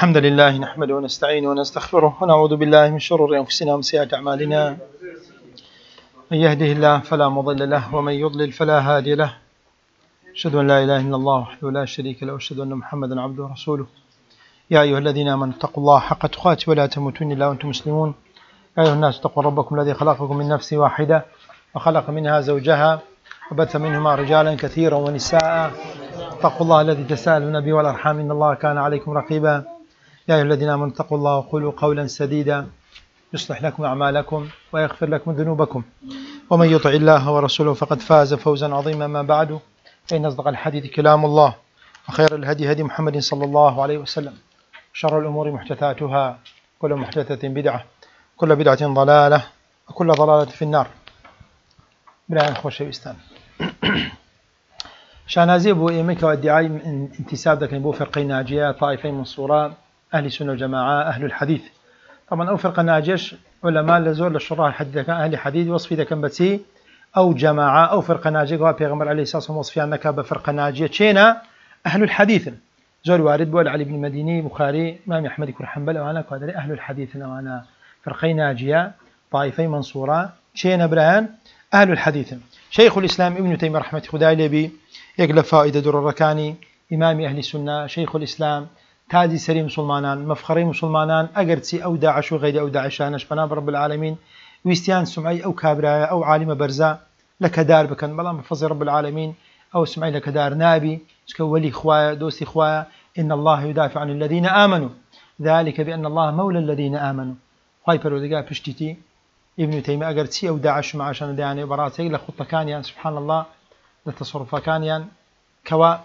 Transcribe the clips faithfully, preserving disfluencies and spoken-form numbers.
الحمد لله نحمده ونستعينه ونستغفره ونعوذ بالله من شرور أنفسنا ومن سيئات أعمالنا. من يهده الله فلا مضل له ومن يضلل فلا هادي له. أشهد أن لا إله إلا الله وحده لا شريك له وأشهد أن محمدا عبده ورسوله. يا أيها الذين آمنوا اتقوا الله حق تقاته ولا تموتن إلا وأنتم مسلمون. يا أيها الناس اتقوا ربكم الذي خلقكم من نفس واحدة وخلق منها زوجها وبث منهما رجالا كثيرا ونساء. اتقوا الله الذي تساءلون به والأرحام إن الله كان عليكم رقيبا. يا أيها الذين آمنوا اتقوا الله وقولوا قولا سديدا يصلح لكم أعمالكم ويغفر لكم ذنوبكم ومن يطع الله ورسوله فقد فاز فوزا عظيما. ما بعد، فإن أصدق الحديث كلام الله وخير الهدي هدي محمد صلى الله عليه وسلم، شر الأمور محدثاتها، كل محدثة بدعة، كل بدعة ضلالة، وكل ضلالة في النار. بلا أخوة شويستان شانازي بو إيمك وادعاء انتساب ذاك بو فرقين ناجية طائفين منصورة أهل السنة والجماعة أهل الحديث. طبعا أو فرقة ناجيش علماء لزول للشراح الحديث كان أهل حديث وصفي ذا كان بتسي أو جماعة أو فرقة ناجية قال بيغمبر عليه الصلاة والسلام وصفي أنك بفرقة ناجية شينا أهل الحديث. زول وارد بول علي بن مديني بخاري إمام أحمد يكون حنبل وأنا قادر أهل الحديث وأنا فرقين ناجية طائفين منصورة شينا برهان أهل الحديث. شيخ الإسلام ابن تيمية رحمة خداي لبي يقلب فائدة در الركاني إمام أهل السنة شيخ الإسلام تاجي سري مسلمانان مفخري مسلمانان أجرتي أو داعش وغير أو داعشانش فناب رب العالمين ويستيان سمعي أو كابرايا أو عالم برزا لك دار بكن بلا مفضل رب العالمين أو سمعي لك دار نابي ولي خوايا دوسي خوايا إن الله يدافع عن الذين آمنوا ذلك بأن الله مولى الذين آمنوا. خاي برودقا بشتتي ابن تيمية أجرتي أو داعش معاشان دياني براتي لخطة كان يعني سبحان الله لتصرف كان يعني كوا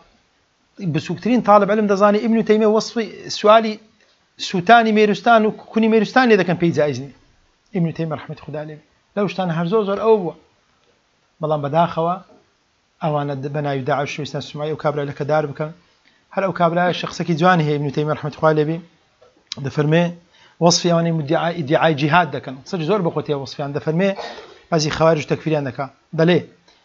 بسوكترين طالب علم دزاني ابن تيمية وصفي سؤالي سوتاني ميرستان وكوني ميرستان إذا كان بيجائزني ابن تيمية رحمة خدا عليه لو اشتان هرزوزر أو بلان بداخوا أو أنا بنا يداعش شو يستان سمعي وكابلا لك دار بكن هل أو كابلا الشخص كي جواني هي ابن تيمية رحمة خدا عليه دفرمي وصفي أواني مدعي ادعاء جهاد ده كان صدق زور بقوتي وصفي عند دفرمي هذه خوارج تكفيري عندك دليل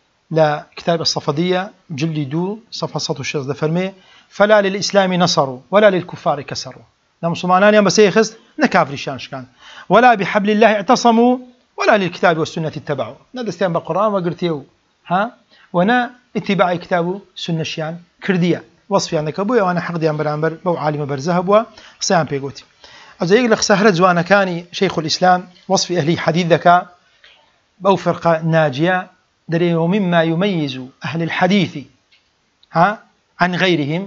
لا كتاب الصفدية جلد دو صفحة صوت الشيخ دفرمي فلا للإسلام نصروا ولا للكفار كسروا. لا مسلمانان يوم بسيخز نكافر شانش كان ولا بحبل الله اعتصموا ولا للكتاب والسنة اتبعوا. ندستين بالقرآن وقرتيو ها وانا اتباع كتابه سنة شيان كردية وصفي عندك أبويا وانا حقدي عن برامبر بو عالم برزهب وصيام بيقوتي أزا يقلق سهرة زوانا كاني شيخ الإسلام وصفي أهلي حديث ذكاء بو فرقة ناجية دري ومما يميز أهل الحديث ها عن غيرهم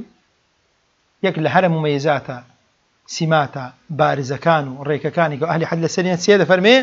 يكل هرم مميزاتا سماتا بارزة كانوا ريكا كانوا أهل حديث السنة السيادة فرمي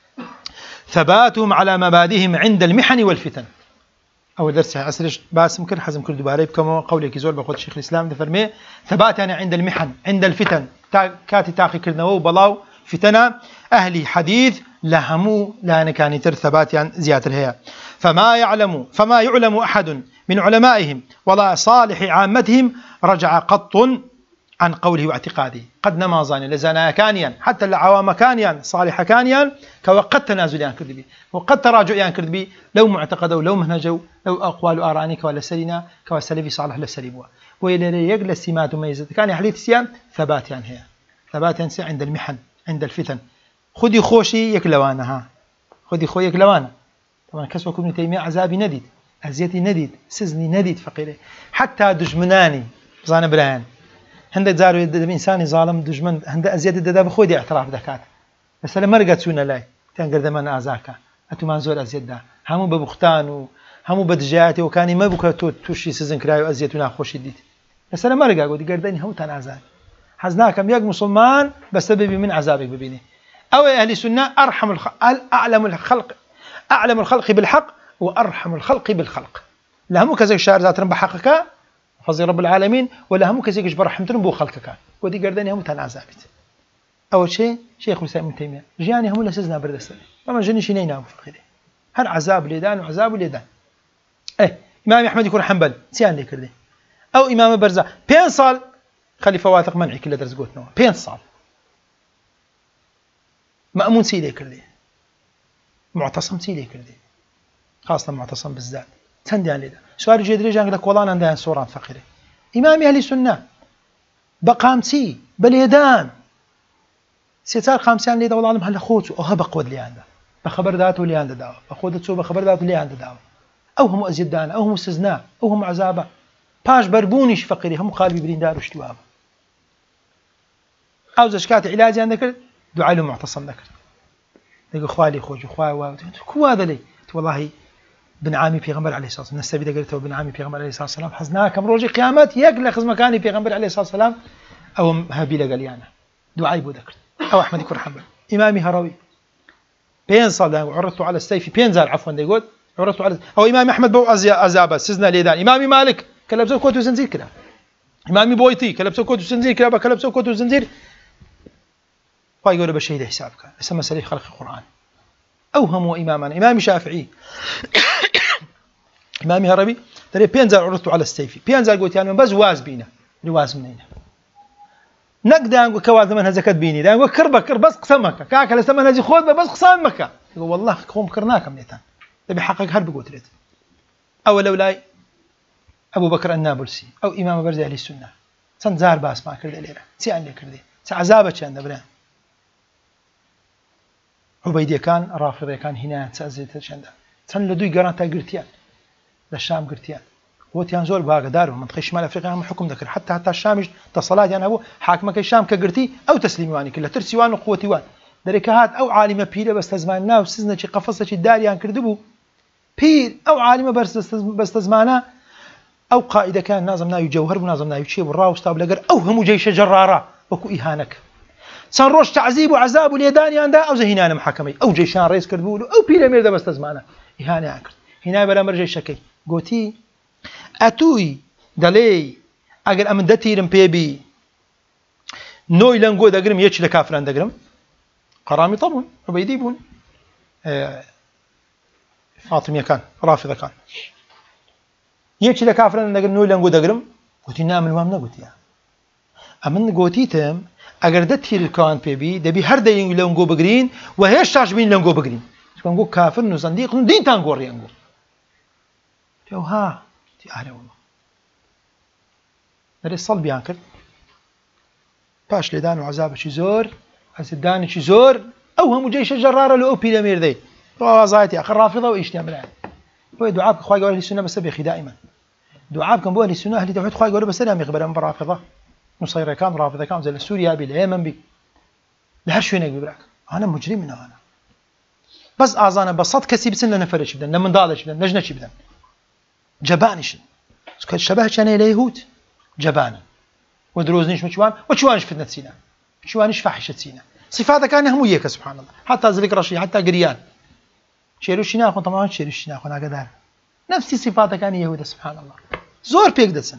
ثباتهم على مبادئهم عند المحن والفتن. أول درس أسرش باسم كر حزم كل دباري بكم قولك زول بقول شيخ الإسلام ده فرمي ثبات يعني عند المحن عند الفتن تا كاتي تاخي كرنا وبلاو فتنة أهل حديث لهمو لا كان يتر ثبات يعني زيادة الهيا. فما يعلم فما يعلم أحد من علمائهم ولا صالح عامتهم رجع قط عن قوله واعتقاده. قد نما زاني لزنا كانيا حتى العوام كانيا صالح كانيا كوقت تنازل يعني كذبي وقد تراجع يعني كذبي لو معتقدوا لو منهجوا لو أقوال آرانك ولا سلينا كوسلفي صالح لسليبوا وإلى يجلس سمات ميزة كان حديث سيان ثبات يعني هي ثبات يعني عند المحن عند الفتن. خذي خوشي يكلوانها خذي خوي يكلوانا. طبعا كسوة ابن تيمية عذابي نديد أزيتي نديد سزني نديد فقيري حتى دجمناني زان برهان هند زارو يد إنساني ظالم دجمن هند أزيد الددا بخودي اعتراف دكات بس لما رجعت سونا لاي تنقدر من أزاكا أتو منزول أزيد ده همو ببختان وهمو بدجاتي وكاني ما بكرة توشي سزن كرايو أزيتنا خوش ديت بس لما رجع قودي قردني هم تنازل حزناكم ياك مسلمان بسبب من عذابك ببيني أو أهل السنة أرحم الخلق أعلم الخلق أعلم الخلق بالحق وأرحم الخلق بالخلق. لا هم كذا الشعر ذات رب حقك فضل رب العالمين ولا هم كذا إيش برحمتهم بو خلقك ودي قردني هم تنازابت. أول شيء شيخ الإسلام ابن تيمية جاني هم لسزنا بردستني ما جاني شيء نينام فقيري هل عذاب ليدان وعذاب ليدان. إيه إمام أحمد يكون حنبل سيان لي كردي أو إمام برزة بين صال خليفة واثق منعي كل درس قوتنا بين صال مأمون سيلي كردي معتصم سيلي كردي خاصة معتصم بالذات تندي على ده سؤال جدري جانك لك والله عندنا صورة فقيرة إمام أهل السنة بقامتي بليدان سيتار قامتيان ليدا والله عالم هلا خوت او هبق ود لياندا بخبر ذاته لياندا داو اخوذ تو بخبر ذاته لياندا داو او هم ازيدان او هم استزناء او هم عذابه باش بربونيش فقيري هم قالبي بريندار وشتواب او زشكات علاج عندك دعاء له معتصم ذكر يقول خوالي خوج خواه كو هذا لي والله بن عامي پیغمبر عليه الصلاه والسلام نستبيد قلت بن عامي پیغمبر عليه الصلاه والسلام حزناكم روجي قيامت يقلخ مكاني پیغمبر عليه الصلاه والسلام او هابيل قال يعني دعاء بو ذكر او احمد كر حنبل امامي هروي بين صلاه وعرضت على السيف بين زار عفوا يقول عرضت على او امام احمد بو عذاب سزنا ليدان امامي مالك كلبسو كوت وزنجير كده امامي بويتي كلبسو كوت وزنجير كده كلبسو كوت وزنجير فيقول بشهيد حسابك اسمى مسألة خلق القرآن أوهم إماما إمام شافعي إمامي هربي ترى بينزل عرضت على السيف بينزل قلت يعني بس واز بينا لواز منينا نقدر كواذ من هزكت بيني ده كربة كرب بس قسمك كاك لسه هزي خود بس قسمك يقول والله قوم كرناك منيتان تبي حقك هرب قلت لك أو لولاي أبو بكر النابلسي أو إمام برزي أهل السنة سنزار باس ما كرد ليرة سيان لي كردي سعذابة كان دبران عبيدية كان رافضي كان هنا تأزيت شندا سن لدوي جرانتا قرتيان للشام قرتيان وتيان زول باغ دارهم منطقة شمال أفريقيا هم حكم ذكر حتى حتى الشام تصلات يعني أبو حاكمك الشام كقرتي أو تسليمي واني كله ترسي وان وقوتي وان دركهات أو عالمة بيرة بس تزماننا وسزنا شي قفصة شي داريان كردبو بير أو عالمة بس بس تزمانا أو قائدة كان نازمنا يجوهر ونازمنا يشيب الراوس تاب لقر أو هم جيش جرارة وكو إهانك سنروش تعذيب وعذاب اليداني عنده أو زهينان محاكمي أو جيشان رئيس كردبولو أو بيرامير ده بس تزمانه إهانة عكرت هنا بلا مرجع شكي قوتي أتوي دلي أجر أمن دتيرم بيبي نوي لنقو دقرم يتش لكافران دقرم قرامي طبعا عبيدي بون آه فاطمية كان رافضة كان يتش لكافران دقرم نوي لنقو دقرم قوتي نام المام نقوتي أمن قوتي تم اگر دتیر الكوان بيبي دبي هر دين لونجو بگرين وهيش تاجبين لونجو بگرين تكونجو كافر نزنديق دين تانغور يانغو تو ها تي اهلا والله دري صلب يانكر باش لدان وعذاب شي زور حسدان شي زور او هم جيش جراره لو بيرامير دي وازايتي اخر رافضه وايش تعمل هو دعاء خوي قال لي السنه بس بيخي دائما دعاء كان بو اهل السنه اهل توحيد خوي قال بس انا مخبر من رافضه نصير كان رافضه كان زي سوريا باليمن بي لهرشو هناك ببراك انا مجرم من انا بس اعزانا بسط كسي بسن لنا فرش بدن لمن ضالش بدن نجنش بدن جبانش سكت شبه كان اليهود جبان ودروزنيش مشوان وشوانش فتنه سينا شوانش فاحشه سينا صفاتك كان هم وياك سبحان الله حتى ذلك رشي حتى قريان شيروشينا اخو طبعا شيروشينا اخو هكذا نفس صفاتك كان يهود سبحان الله زور بيك دسن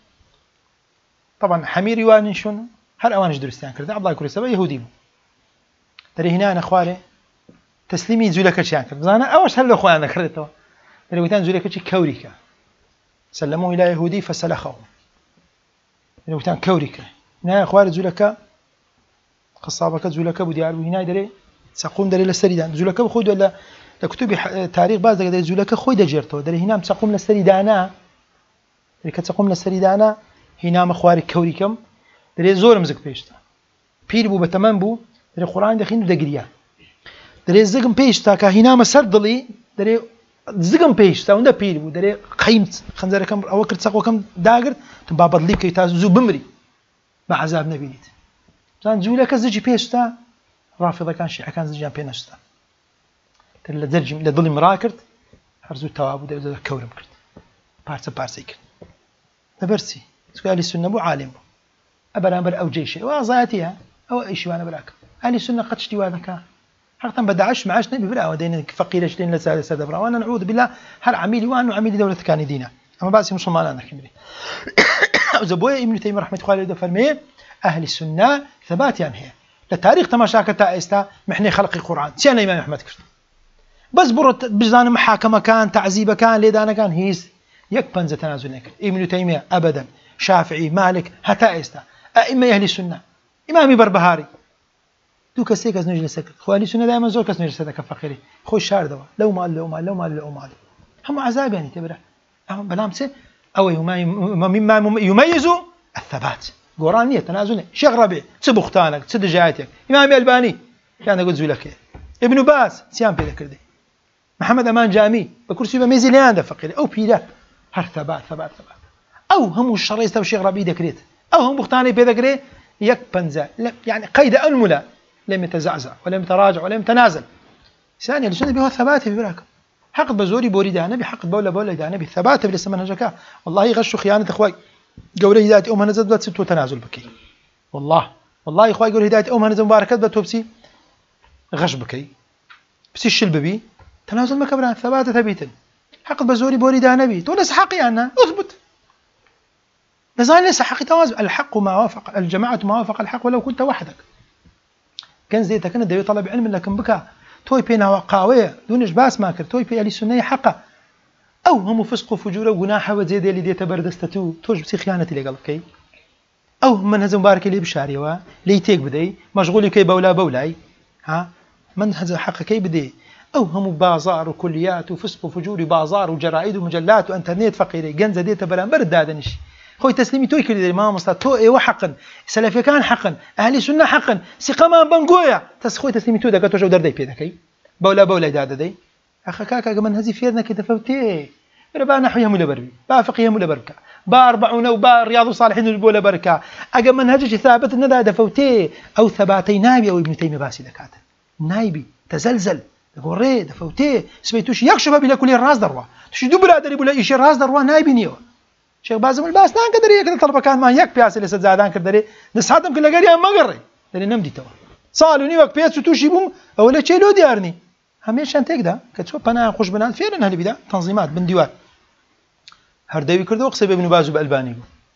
طبعا حمير يوان شون هر اوانش درستان كرد عبد الله كوري سبا يهودي ترى هنا انا خوالي تسليمي زولك شان كرد زانا اوش هل اخوانا كردتوا ترى وتان زولك شي كوريكا سلموه الى يهودي فسلخه ترى وتان كوريكا هنا اخوالي زولك قصابك زولك بو ديار هنا دري سقوم دري للسريدان زولك بخود ولا لكتب تاريخ بعض دري زولك خوي دجرتو دري هنا مسقوم للسريدانا دري كتقوم للسريدانا هنا مخواري كوريكم دري زور مزق بيشتا بير بو بتمام بو دري قران دخين دغريا دري زقم بيشتا كا هنا مسردلي دري زقم بيشتا وندا بير بو دري قيمت خنزر كم او كرت سقو كم داغر تبابد لي كي تازو بمري مع عذاب نبيت زان زولك زجي بيشتا رافضه كان شيعه كان زجي بينشتا تل درج لضل مراكرت هرزو توابو دري كورم كرت بارس بارسيك تبرسي سؤال السنة بو عالم بو أبرامبر أو جيش وأزايتها أو إيش وأنا براك أهل السنة قد اشتي وهذا حقا بدعش معاش نبي برا ودين فقير اشتين لسادة سادة برا وأنا نعوذ بالله هل عميلي وأنا عميلي دولة كان دينا أما بعض مسلمان أنا كمري وزبوية ابن تيمية رحمة الله عليه فرمي أهل السنة ثبات يعني هي لتاريخ تماشاك تائستا محني خلق القرآن سيانا إمام أحمد كرت بس برت بزان محاكمة كان تعذيب كان ليدانا كان هيس يكبن تنازل نكر ابن تيمية أبدا شافعي مالك حتى استا ائمه اهل السنه امام بربهاري دو كسي كاس نجي سكت خوالي سنه دائما زور كاس نجي سكت فقيري خوش شار دوا لو مال لو مال لو مال لو مال هم عذاب يعني تبره هم بلامسه او مما يميز الثبات قرانية تنازل شيخ ربيع تسب اختانك تسد جايتك إمام الباني كان يقول زولك ابن باس سيام بيدا كردي محمد أمان جامي بكرسي بميزي ليان ده فقير أو بيدا هر ثبات ثبات ثبات أو هم الشرعي استو شيخ ربيع دكريت أو هم اختاني بيدا كري يك بنزا يعني قيد أنملة لم يتزعزع ولم يتراجع ولم يتنازل ثانيا لسنة بها ثبات في براك حق بزوري بوري ده نبي حق بولا بولا ده نبي ثبات بلس منهجك والله غش خيانة اخوي قولي هداية أم هنزل بلات ست وتنازل بكي والله والله اخوي يقول هداية أم هنزل مباركات بتوبسي غش بكي بس الشل ببي تنازل مكبران ثبات ثبيتا حق بزوري بوري ده نبي تقول حقي أنا أثبت نزال ليس حقي توازن الحق ما وافق الجماعة ما وافق الحق ولو كنت وحدك كان زي كان دبي طلب علم لكن بكى توي بينا وقاوية دونش باس ماكر توي بي علي سنية حقه أو هم فسق وفجور وجناح وزيد اللي ديت بردستو توج بسي خيانة اللي قلبكي أو من هذا مبارك اللي بشاري وا لي تيك بدي مشغول كي بولا بولاي ها من هذا حق كي بدي أو هم بازار وكليات وفسق وفجور بازار وجرائد ومجلات وانترنت فقيري جنزة ديت بلا برد هذا نشي خوي تسليمي توي كل ما مصطفى تو اي وحقا سلفي كان حقا اهلي سنه حقا سقما بنقويا تس خوي تسليمي تو دكتو جو دردي بيدكي بولا بولا دادا دي اخا كاكا من هذه فيرنا كي تفوتي با نحويها مولا بربي با فقيه مولا بركه با أربعون وبا رياض الصالحين البولا بركه اجا منهجك ثابت ان هذا فوتي او ثباتي نايبي او ابن تيميه باسي دكات نايبي تزلزل غوري دفوتي سبيتوش يكشف بلا كل الراس دروا تشي دبر ادري بلا يشي راس دروا نايبي نيو شيخ بازم الباس نان قدري كذا طلبه كان ما يك بياس اللي زادان كدري نسحتم كل قريه ما قري لاني نمدي تو صالوا نيوك بياس توشي بوم ولا شيء لو ديارني هميش انت كده كتشوف انا خوش بنات فين اهل بدا تنظيمات بن ديوان هردوي كردو قصيب ابن باز بالباني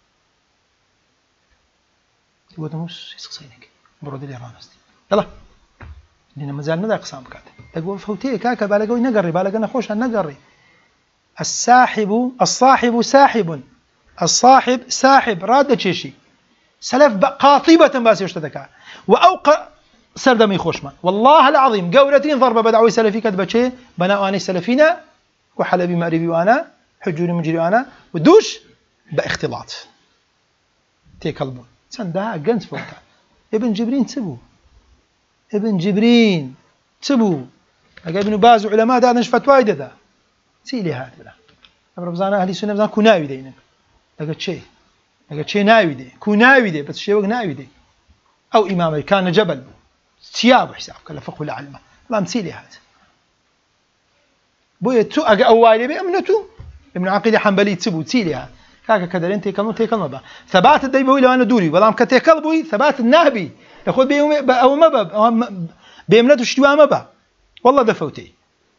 يقول تموس يسقسينك برود لي رانستي يلا لان مازال ندا اقسام كات تقول فوتي كاكا بالقوي نقري بالقنا خوش نقري الساحب الصاحب ساحب الصاحب ساحب راد تشيشي سلف قاطبة باس يشتدك وأوقع سردم يخوشما والله العظيم قولتين ضربة بدعوي سلفي كتبتشي بناء أني سلفينا وحلبي مأربي وأنا حجوري مجري وأنا ودوش باختلاط تيكلبون سندها جنس فوتا ابن جبرين تسبو ابن جبرين تسبو ابن باز علماء دا نش فتوى دا سيلي هات بلا ربزانا أهل السنة بزان كوناوي دينا لقد شيء لقد شيء ناوي دي كوناوي دي بس شيء وقت ناوي دي أو إمام كان جبل سياب حساب كلا فقه العلمة الله مسيلي هات بويا تو أجا أوالي بأمنتو ابن عقيل حنبلي تسبو تسيلي هات كاكا كدرين تيكلمو تيكلمو با ثبات الديبوي لو أنا دوري بلام كتيكلبوي ثبات النهبي ياخذ بيوم أو مبب بأمنتو شتوا مبا والله دفوتي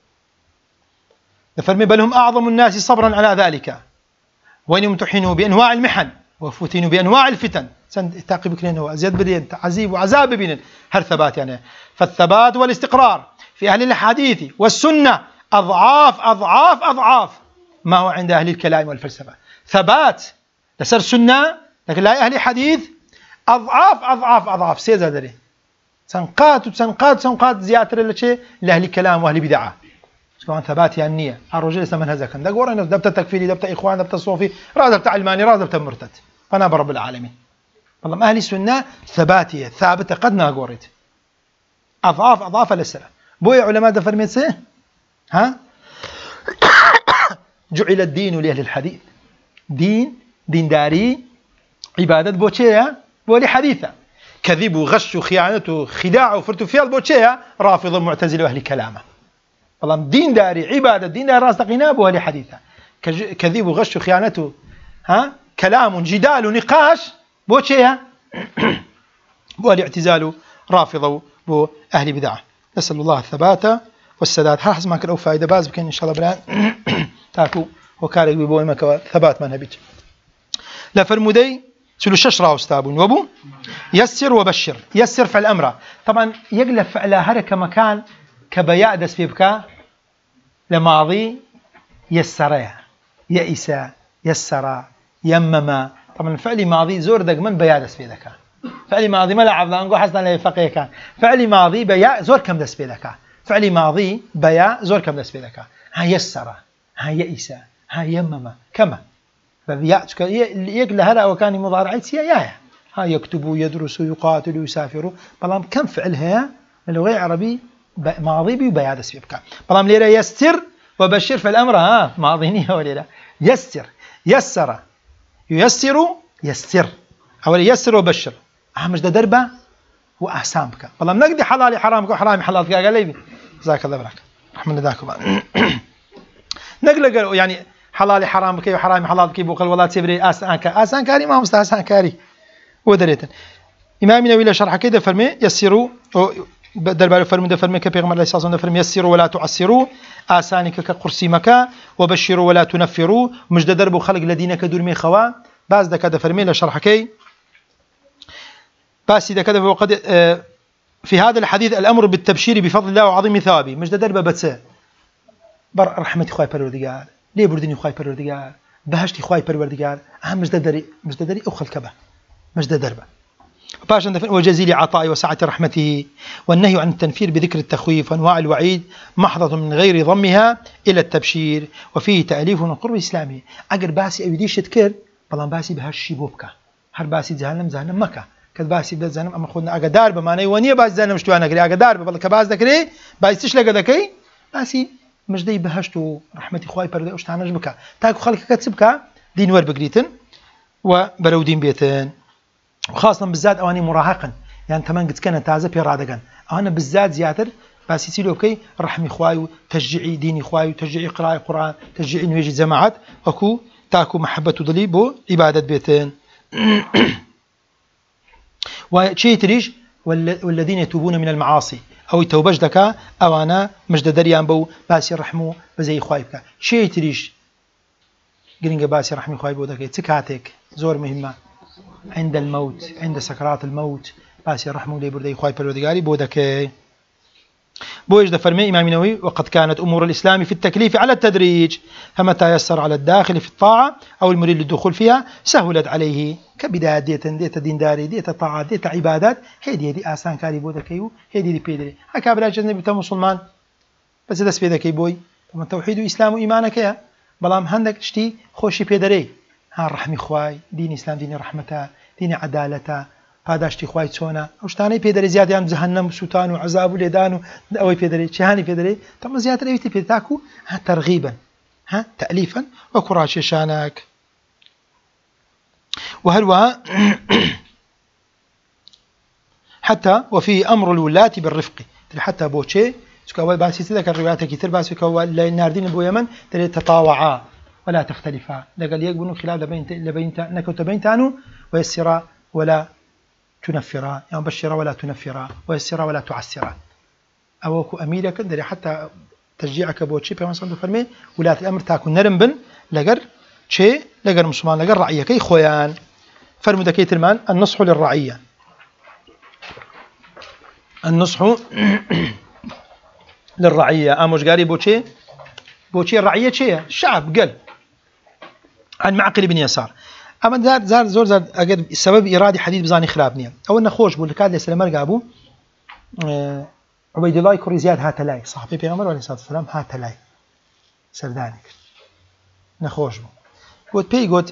فرمي بل هم أعظم الناس صبرا على ذلك وإن امتحنوا بأنواع المحن وفتنوا بأنواع الفتن تعقب كلين زياد بدين تعذيب وعذاب بين هل ثبات يعني فالثبات والاستقرار في أهل الحديث والسنة أضعاف أضعاف أضعاف ما هو عند أهل الكلام والفلسفة ثبات لسر سنة لكن لا أهل الحديث أضعاف أضعاف أضعاف سيزا دري سنقات وسنقات سنقات زيادة لشيء لأهل الكلام وأهل بدعة سواء ثبات يعني النية الرجل يسمى هذا كان دقور أنا دبت تكفيري دبت إخوان دبت صوفي راس دبت علماني راس دبت مرتد فأنا برب العالمين والله أهل السنة ثباتية ثابتة قد ناقورت أضعاف أضعاف السلام بوي علماء دفرمين سيه ها جعل الدين لأهل الحديث دين دين داري عبادة بوشيا بولي حديثة كذب وغش وخيانة وخداع وفرتفيال بوشيا رافض المعتزل وأهل كلامه والله دين داري عبادة دين داري راس تقينا بولي حديثة كذب وغش وخيانة ها كلام جدال ونقاش بوشيا بولي اعتزال رافض بو أهل بدعة نسأل الله الثبات والسداد حاسس ما كان أو فائدة باز بكين إن شاء الله بران تاكو وكارك ببوي مكوا ثبات ما نبيت لا فرمودي سلو ششرا أستابون وبو يسر وبشر يسر فعل أمره طبعا يقلب فعل هرك مكان كبياء دس بيبكا لماضي يسريا يئسا يسرا يمما طبعا الفعل ماضي زور دق من بياء دس بيدكا فعل ماضي ما لعب لانقو حسنا لا فقيه كان فعل ماضي بياء زور كم دس بيدكا فعل ماضي بياء زور كم دس بيدكا ها يسرا ها يئسا ها يمما كما فبياء يقل هلا وكان مضارع سيا يا ها يكتب يدرس يقاتل يسافر بلام كم فعلها اللغة العربية ماضي بي وبياد سببك بلام ليرة يسر وبشر في الأمر ها ماضيني ولا لا يسر يسر ييسر يسر أول يسر وبشر أهم ده دربة وأحسان بك بلام نقدي حلالي حرامك وحرامي حلالك قال لي جزاك الله براك رحمنا ذاك نقل يعني حلالي حرامك وحرامي حلالك بوقل ولا تبري آسانك آسانكاري ما مستحسانكاري ودريتن إمامنا ولا شرح كده فرمي يسروا دربار فرمي ده فرمي كبيغمر الله صلى الله عليه وسلم يسروا ولا تعسروا آسانك كقرسي مكا وبشروا ولا تنفروا مجد درب خلق الذين كدور مي خوا باز ده كده فرمي له شرح كي باس ده كده وقد في هذا الحديث الأمر بالتبشير بفضل الله وعظيم ثوابه مجد درب بتسا بر رحمتي خواي پروردگار ليه بردني خواي پروردگار بهشتي خواي پروردگار أهم مجد دري مجد دري أو خلقبه مجد دربه باشا وجزيل عطاء وسعة رحمته والنهي عن التنفير بذكر التخويف وانواع الوعيد محضة من غير ضمها إلى التبشير وفيه تأليف من قرب الإسلامي أجر باسي أيديش تذكر بلان باسي بهالشي بوبكا هر باسي جهنم جهنم مكة كد باسي بده جهنم أما خدنا أجر داربه ما نيوانية باس جهنم شتو أنا قري أجر داربه بل كباس ذكري باس تشلق ذكي باسي مجدي بهشتو رحمتي خواي برد أوش تعناش بكا تاكو خلق كتسبكا دين ور بقريتن وبرودين بيتن وخاصة بالذات أواني مراهقا يعني تمام قد كان تازة في رادقا أنا بالذات زيادر بس يصيروا كي رحمي خواي تشجيعي ديني خواي تشجيعي قراءة قرآن تشجيعي إنه يجي جماعات أكو تاكو محبة ضليب عبادة بيتين وشيء تريج والذين يتوبون من المعاصي أو يتوبج دكا أو أنا مجد دريان بو باسي رحمو بزي خواي بكا شيء تريج قرنجة باسي رحمي خواي بو دكا تكاتك زور مهمة عند الموت عند سكرات الموت باسي رحمه لي بردي خواي پروردگاري بودك بوجد فرمي إمام النووي وقد كانت أمور الإسلام في التكليف على التدريج فمتى يسر على الداخل في الطاعة أو المريد للدخول فيها سهلت عليه كبداية ديتا ديتا دين داري ديتا طاعات ديتا عبادات هذه هذه آسان كاري بودكيو هذه دي بيدري هكا بلا جزني بتا مسلمان بس دس بيدكي بوي طبعا توحيد وإسلام وإيمانك يا بلام هندك شتي خوشي بيدري ها رحمي خواي دين إسلام دين رحمته دين عدالته پاداشتی خوای چۆنا ئەو شتانەی پێدەری زیادیان جەهەنەم سووتان و عەزاب و لێدان و ئەوەی پێدەری چیهانی پێدەری تەمە زیاتر ئەویتی پێ تاکو ها تەرغیبن ها تەئلیفن وەکو ڕاکێشانێک وهروەها حتى وفي أمر الولاة بالرفق حتى بوشي سكوا باسي تذكر الروايات كتير باسي كوا الناردين بو يمن تتطاوعا ولا تختلفا لقال يقبلوا خلاف لبين لبين نكو تبين تانو ويسرا ولا تنفرا يعني بشرا ولا تنفرا ويسرا ولا تعسرا أوكو أميرك دري حتى تشجيعك بوشي بما صندو فرمي ولاة الأمر تاكو نرم بن لقر شيء لقر مسلمان لقر رعية كي خويان فرمو دكيت المان النصح للرعية النصح للرعية أموش قاري بوشي بوشي الرعية شيء الشعب قل عن معقل بن يسار أما زار زار زور زار أجد السبب إرادي حديث بزاني خرابني أو إنه خوش بقول لك هذا السلام أبو أه عبيد الله يكون زياد هاتلاي صاحبي بيغمر عليه الصلاة والسلام هاتلاي سردانك نخوش بو قلت بي قلت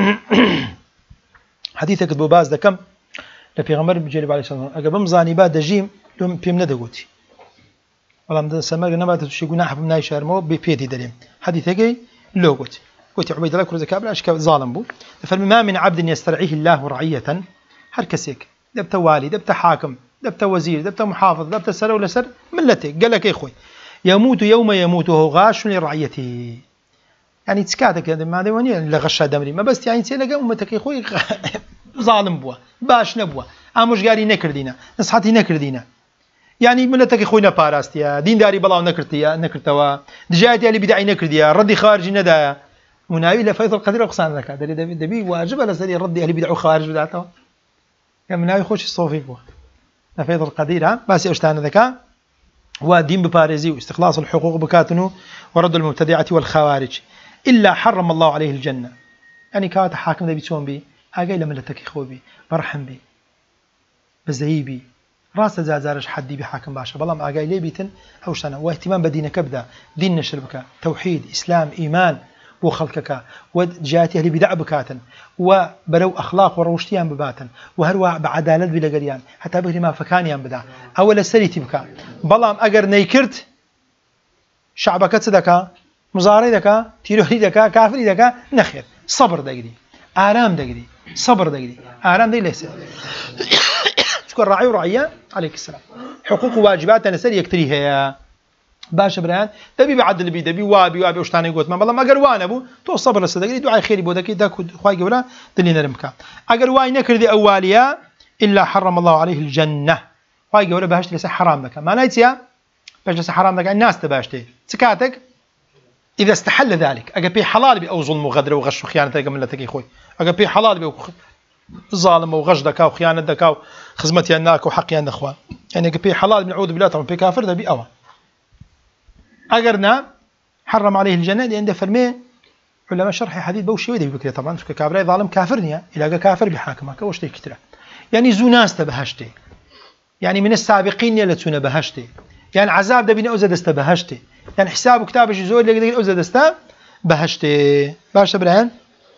حديثك بو باز ده كم لبيغمر بجرب عليه الصلاة والسلام أجب مزاني بعد جيم لهم بيم ندى قلتي والله من السماء نبات تشي جناح بمناي شرمو ببيتي دريم حديثك لو قلت قلت عبيد الله كرز كابل أشكال ظالم بو فما من عبد يسترعيه الله رعية هركسيك دبت والي دبت حاكم دبت وزير دبت محافظ دبت سر ولا سر ملتك قال لك يا اخوي يموت يوم يموت وهو غاش لرعيته يعني تسكاتك هذا ما دوني لا غش دمري ما بس يعني سيلقى امتك يا اخوي ظالم بوا باش نبوا امش قاري نكردينا نصحتي نكردينا يعني ملتك اخوينا باراستيا دين داري بلاو نكرتيا نكرتوا دجايتي اللي بدعي نكرديا ردي خارجي ندايا مناوي لفيض القدير وقصان ذاك دبي دبي واجب على سري ردي اللي بدعوا خارج بدعته كان مناوي خوش الصوفي بوا لفيض القدير ها بس اشتان ذاك ودين بباريزي واستخلاص الحقوق بكاتنو ورد المبتدعة والخوارج إلا حرم الله عليه الجنة يعني كانت حاكم ذا بيتون بي أجاي لما لتك خوبي برحم بي بزيبي راس زازارش حدي بحاكم باشا بلام أجاي لي بيتن أو سنة واهتمام بدينك كبدا دين نشربك توحيد إسلام إيمان بو خلقك وجاتي أهل بدع بكاتن وبرو أخلاق وروشتيان بباتن وهروا بعدالة بلا قريان حتى بغري ما فكانيان بدا أول سريتي بكا بلام أجر نيكرت شعبك تصدقا مزاري دكا تيروي دكا كافري دكا نخير صبر دقري آرام دقري صبر دقري آرام دقري ليس تكون راعي ورعية عليك السلام حقوق وواجبات أنا سري يكتريها باش بران دبي بعدل بي دبي وابي وابي وشتاني قوت ما والله ما قال وانا ابو تو صبر لسدقري دعاء خيري بودك داك خوي قولا دلينا المكان اجر واي نكردي اوليا الا حرم الله عليه الجنه خوي قولا بهشت لس حرام لك ما نايتيا باش لس حرام لك الناس تباشتي سكاتك اذا استحل ذلك اجر بي حلال بي او ظلم وغدر وغش وخيانه قملتك يا خوي اجر بي حلال بي ظالم وغش دكا وخيانه دكا خزمتي انك وحقي ان اخوان يعني اجر بي حلال نعوذ بالله طبعا بي كافر دبي اوا أجرنا حرم عليه الجنة لأن فرمي علماء شرح حديث بوشي ويدي بكري طبعا كابراي ظالم كافرني إلى كافر بحاكمك وش تكتره يعني زوناس تبهشتي يعني من السابقين يلا تسونا بهشتي يعني عذاب دبين أوزد استبهشتي يعني حساب كتاب جزء اللي يقدر أوزد است بهشتي باش برهن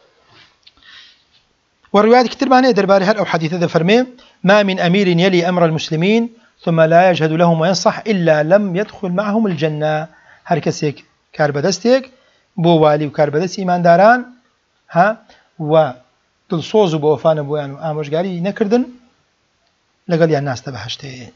والروايات كتير معناه درباري هل أو حديث هذا فرمي ما من أمير يلي أمر المسلمين ثم لا يجهد لهم وينصح إلا لم يدخل معهم الجنة هر كسيك كاربدستيك بو والي وكاربدس إيمان داران ها و دلصوز وبوفان بويان وآموشقاري نكردن لقال يا الناس تبهشتي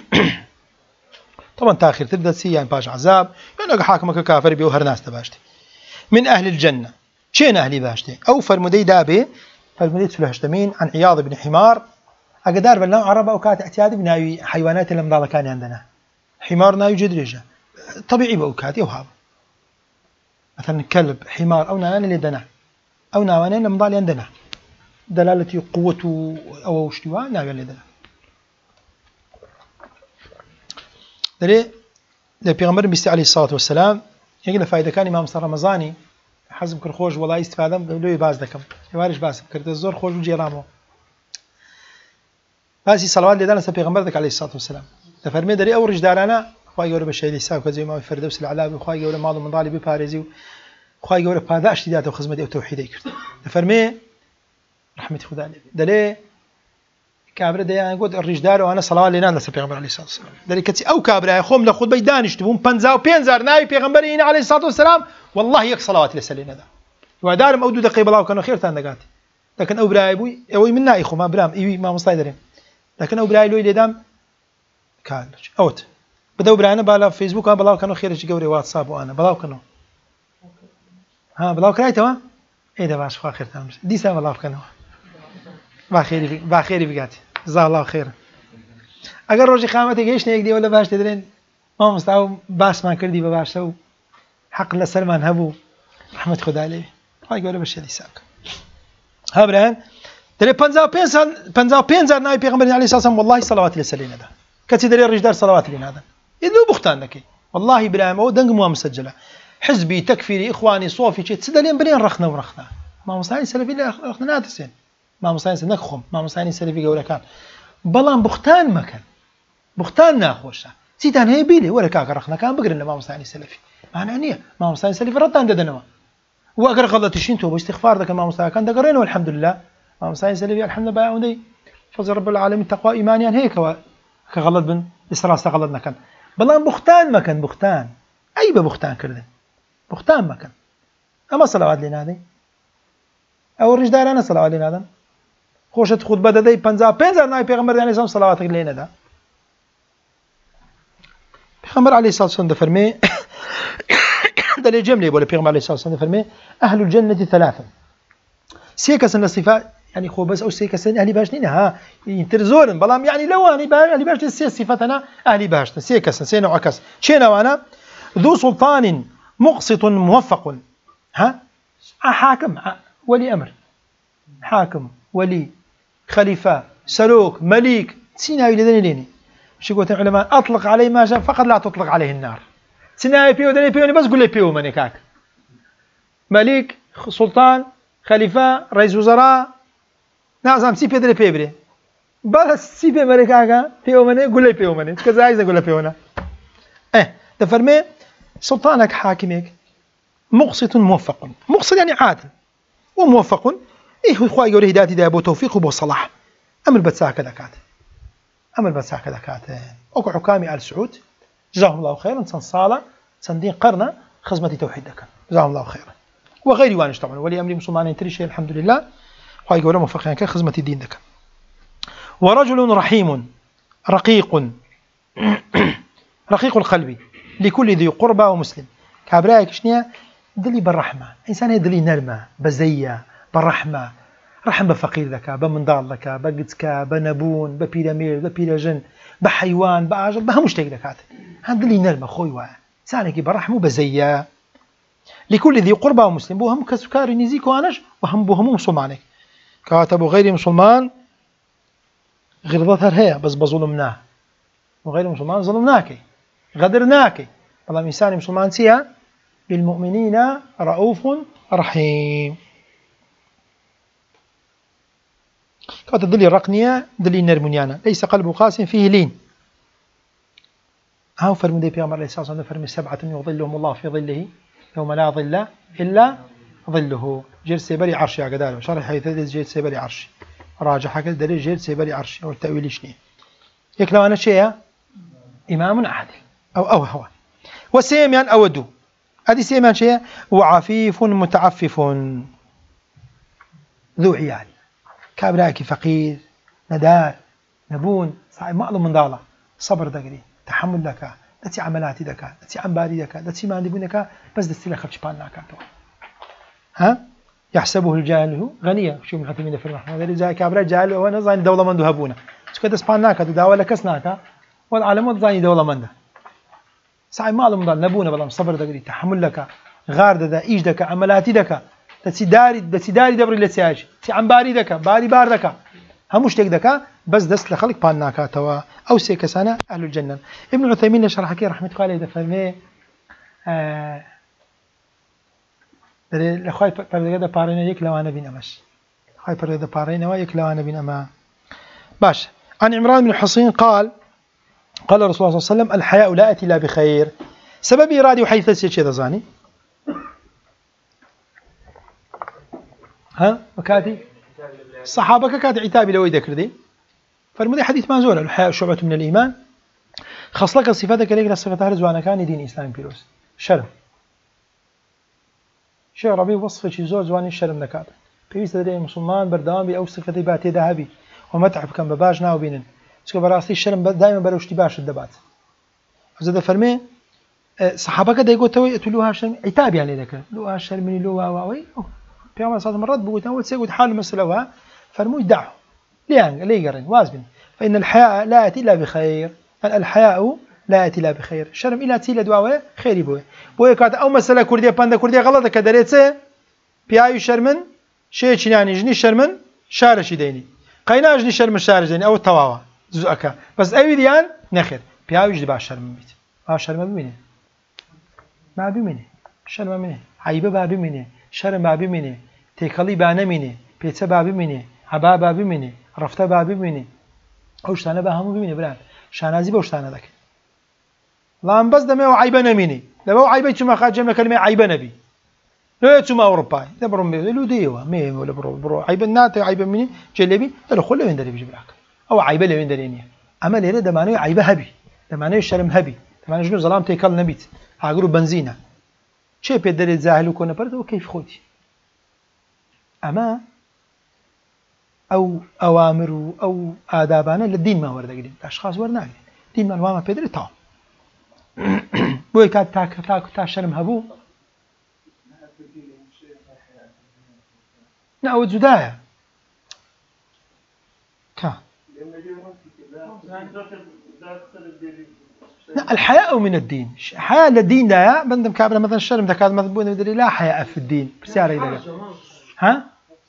طبعا تاخير تبدأ سي يعني باش عذاب يعني حاكمك كافر بيو هر ناس تبهشتي من أهل الجنة شين أهلي بهشتي أو فرمدي دابي فرمدي تفلهشتمين عن عياض بن حمار أقدار بالله عرب أو كات اعتيادي بناوي حيوانات اللي مضالة كان عندنا حمار ناوي جدرجة طبيعي بأوكات يوهاب مثلا كلب حمار أو نوان اللي دنا أو نوانين اللي مضالة عندنا دلالة قوة أو اشتواء ناوي اللي دنا دليل لبيغمبر بيستي عليه الصلاة والسلام يقول فايدة كان إمام صار رمضاني حزم كر خوش والله استفادة لو يباز دكم يوارش باز كرت الزور خوش وجيرامه هذه صلوات لدانا سبيغمبرك عليه الصلاة والسلام تفرمي دري أورج دارانا خواهي قولي بشهيد حساب كزي ما فردوس العلاب وخواهي قولي ماضو من ضالي بباريزي وخواهي قولي بهذا اشتداد وخزمتي وتوحيدي كرت تفرمي رحمة خدا دلي كابرا ديان قلت الرج دار وأنا صلوات لدانا سبيغمبر عليه الصلاة والسلام دلي كتي أو كابرا يخوم لخد بيدانش تبون بنزاو بينزار ناي بيغمبرين عليه الصلاة والسلام والله يك صلوات لسلينا دا وعدارم أودو دقيب الله وكانوا خير تاندقاتي لكن أو براي بوي أوي منا إخو ما برام إيوي ما مصايدرين لكن أو براي لوي لدام كارلش أوت بدأوا براينا بالا فيسبوك ها بلاو كانوا خيرش جوري واتساب وأنا بلاو كانوا ها بلاو كرايتوا إيه ده باش خير تامش دي سام بلاو كانوا باخيري باخيري بقاتي جزاه الله خير أجر روجي خامتي جيش نيجدي ولا باش تدرين ما مستعو باس ما كردي بباش سو حق لسلمان هبو رحمة خدا عليه هاي قوله بشي دي ساك ها برهن دري پنجاه و پنج سال پنجاه و پنج زار ناوی پیغمبر علیه السلام والله صلوات لسلينا ده كتي دري الرجدار صلوات لنا هذا يدو بختان لك والله برايم او دنگ مو مسجله حزبي تكفيري اخواني صوفي شي تسدلين بلين رخنا ورخنا ما مصاين سلفي رخنا ناتسين ما مصاين نخخم ما مصاين سلفي قوله كان بلان بختان مكان بختان ناخوشه سيدان هي بيلي ولا كاك رخنا كان بقرن ما مصاين سلفي معنى نيه ما مصاين سلفي رطان ددنما واقر غلط شينتو باستغفار ذاك ما مصاين كان دقرين والحمد لله ما مصاين سلفي الحمد لله باودي فضل رب العالمين تقوى ايمانيا هيك كغلط بن اسراس غلطنا كان بلان بختان مكان بختان اي بختان كردن بختان مكان اما صلوات لنا هذه او الرجدار انا صلوات لنا هذا خوشت خطبه ددي پنجاه و پنج ناي پیغمبر عليه السلام صلوات لنا ده پیغمبر عليه الصلاه والسلام فرمي ده اللي جمله يقول پیغمبر عليه الصلاه والسلام فرمي اهل الجنه ثلاثه سيكسن الصفات يعني خو بس او سيكسن اهلي باشنين ها ينترزورن بلام يعني لو اني اهلي باش سي صفتنا اهلي باش سيكسن سي نوع كس شينا وانا ذو سلطان مقسط موفق ها حاكم ولي امر حاكم ولي خليفه سلوك مليك سيناوي لدني ليني شو قلت العلماء اطلق عليه ما شاء فقط لا تطلق عليه النار سيناوي بيو دني بيو بس قول لي بيو منكاك مليك سلطان خليفه رئيس وزراء نعم سي بيدري بيبري بس سي بي مريكاكا بيو مني قول لي بيو مني كذا عايز اقول له بيونا ايه ده فرمي سلطانك حاكمك مقسط موفق. مقسط يعني عادل وموفق. إيه إخوة يقول هداية دا بو توفيق وبو صلاح. أمر بتساع كذا كات. أمر بتساع كذا كات. أكو حكامي آل سعود جزاهم الله خيرا صنصالة صندين قرنا خدمة توحيد دكان جزاهم الله خيرا. وغير وانش طبعا ولي أمري مسلمان تري الحمد لله. إخوة يقول موفق يعني خدمة الدين دكان. ورجل رحيم رقيق رقيق القلب لكل ذي قربى ومسلم. كابرايك شنيا دلي بالرحمة. إنسان يدلي نرمة بزية بالرحمة. رحم بفقير ذكا بمنضال ذكا بقدسك بنبون ببيرامير ببيراجن بحيوان بأجل بهمش تيك ذكات. هدلي نرمة خوي وا. إنسانك برحمة بزية لكل ذي قربى ومسلم. بوهم كسكاري نزيك وانش وهم بوهم مسلمانك. كاتبوا غير مسلمان غير ظهر هي بس بظلمناه. وغير مسلمان ظلمناك غدرناك. والله إنسان مسلمان سيا بالمؤمنين رؤوف رحيم. كانت دلي الرقنية دلي النرمونيانا ليس قلب قاس فيه لين. هاو فرمي دي بيامر عليه الصلاة والسلام فرمي سبعة يظلهم الله في ظله يوم لا ظل إلا ظله. جير سيبري عرشي يا قدالو شرح حيث جير سيبري عرشي راجع حكى دليل جير سيبري عرشي أو التأويل شنيه يك لو أنا شيء إمام عادل أو أو هو وسيميان أودو هذه سيميان شيء وعفيف متعفف ذو عيال كابراك فقير ندار نبون صاحب معلوم من ضالة صبر دقري تحمل لك دتي عملاتي دكا دتي عمباري دكا دتي ما عندي بنكا بس دستي لك خرج بالنا كاتو ها يحسبه الجاهل غنيا شو من حتمين في الرحمة هذا زي كابرا جاهل وانا زين دولة من ذهبونا شو كده سبالنا كاتو داولا كسناكا والعالم زين دولة من صاحب معلوم ضال نبونا بلا صبر دقري تحمل لك غار دا ايش دكا عملاتي دكا دتي داري دتي داري دبر اللي تساج تي عمباري دكا باري بار دكا همش تك دكا بس دست لخلق بالنا كاتوا أو سيكسانا أهل الجنة. ابن عثيمين شرح كي رحمة الله عليه فرمي آه لخوي پردگاه پارينا يك لوانا بين أمش خوي پردگاه پارينا ويك لوانا بين أما باش. عن عمران بن حصين قال قال رسول الله صلى الله عليه وسلم الحياء لا يأتي إلا بخير. سبب إرادي وحيث تسير ذا ها وكاتي الصحابة كانت عتابي لو يذكر ذي فالمدي حديث ما زول الحياء شعبة من الإيمان خاصلك صفاتك ليك لصفتها رزوانا كان دين إسلام بيروس شرم شيء ربي وصفه شي زور زواني الشرم نكات بيويس دري مسلمان بردوام بي أو صفتي باتي ذهبي ومتعب كان بباجنا وبينن شكو براستي الشرم دائما بروشتي باش الدبات هذا فرمي صحابك دا يقول توي تلوها شرم عتاب يعني ذكر لوها شرمني لوها واوي بيوم صاد مرات بقول أول سيقول حال مسلوها فرموا يدعوا ليان ليقرن وازبن فإن الحياء لا يأتي إلا بخير. الحياء لا يأتي إلا بخير. شرم إلا تيلا دواوي خيري بوي بوي كات أو مسألة كردية باندا كردية غلطة كدريتسه بيايو شرمن شيء يعني جني شرمن شارش ديني قينا جني شرمن شارش ديني أو تواوا زوكا بس أي ديان نخير بيايو جدي باش شرمن بيت باش شرمن بمنه ما بمنه شرم منه عيبة باب منه شرم باب منه تكلي بانه منه بيتسا باب منه عبا باب منه رفته باب منه اوش تانه بهمو بمنه براد شانازي بوش تانه ذاك لام بس دمه عيبه نميني لو عيبه ثم خرج من كلمه عيبه نبي لا ثم اوروبا دبرم لو ديوا مي ولا برو برو عيبه نات عيبه مني جلبي دخل له يندري بيجي براك او عيبه له يندريني اما ليه ده معناه عيبه هبي ده معناه شرم هبي ده معناه شنو ظلام تيكل نبيت اغرو بنزينه شي بيدري زاهل وكون برد وكيف خودي اما او اوامر او آدابانه للدين ما ورد قديم اشخاص ورنا دين ما ما بيدري تا بوي كات تاك تاك تا شرم هبو نعود زدايا تا لا الحياء من الدين حياء للدين ده بندم كابلا مثلا الشرم ده كان مذبون يدري لا حياء في الدين بسيارة إذا ها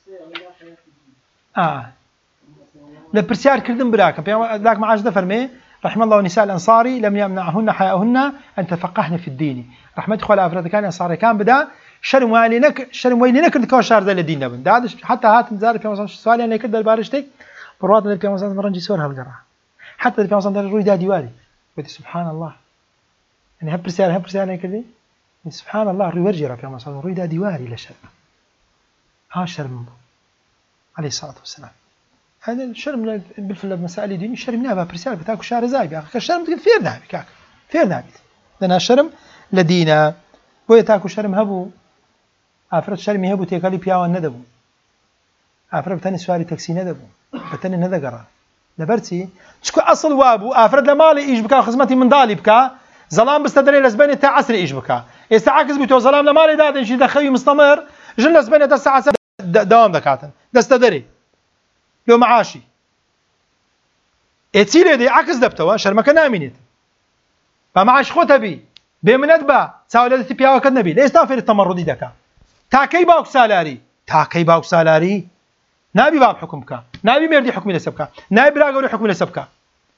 آه لا برسيار كردن براك ذاك معاش ده فرمي رحم الله ونساء الأنصاري لم يمنعهن حياءهن أن تفقهن في الدين رحمة إخوة الأفراد كان أنصاري كان بدا شرم ويلينك شرم ويلينك كرد كوشار ذا الدين نبن ده حتى هات مزار في مثلا سؤال يعني كده البارشتك بروات اللي في مثلا مرنجي سورها بالجراحة حتى في مثلا روي ده ديوالي بدي سبحان الله يعني هب برسيار هب برسيار يعني كذي سبحان الله رويرجي ربي الله صلى رويدا ديواري لشرم ها شرم عليه الصلاة والسلام هذا الشرم بالفعل مسائل ديني الشرم نابا برسالة بتاعك شهر زايب يا أخي الشرم تقول فير نابي كاك فير نابي لأن الشرم لدينا بوي تاكو شرم هبو أفرد شرم هبو تيكالي بياوان ندبو أفرد بتاني سواري تاكسي ندبو بتاني ندقرا لبرتي شكو أصل وابو أفرد لمالي إيش بكا خدمتي من دالي بكا ظلام بستدري لزباني تا عصري إيش بكا يستعاكس بيتو ظلام لمالي دادن شي دخيو مستمر جن لزباني تا ساعة دوام دكاتن دستدري لو معاشي اتسيلي دي عكس دبتوا شرمك نامينيت فمعاش خوتا بي بمند با ساولتي بياو كنبي ليش تافر التمردي دكا تاكي باوك سالاري تاكي باوك سالاري نابي باب حكمك نابي مردي حكمي لسبك نابي براغوري حكمي لسبك